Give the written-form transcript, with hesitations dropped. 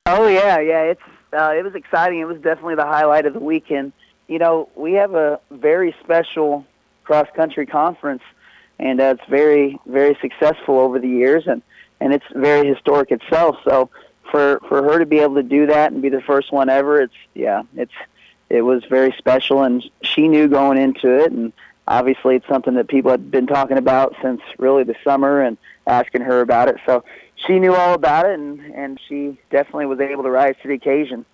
Oh yeah. It was exciting. It was definitely the highlight of the weekend. We have a very special cross country conference, and it's very successful over the years, and it's very historic itself. So for her to be able to do that and be the first one ever, it was very special, and she knew going into it, and obviously it's something that people had been talking about since really the summer and asking her about it. So she knew all about it, and she definitely was able to rise to the occasion.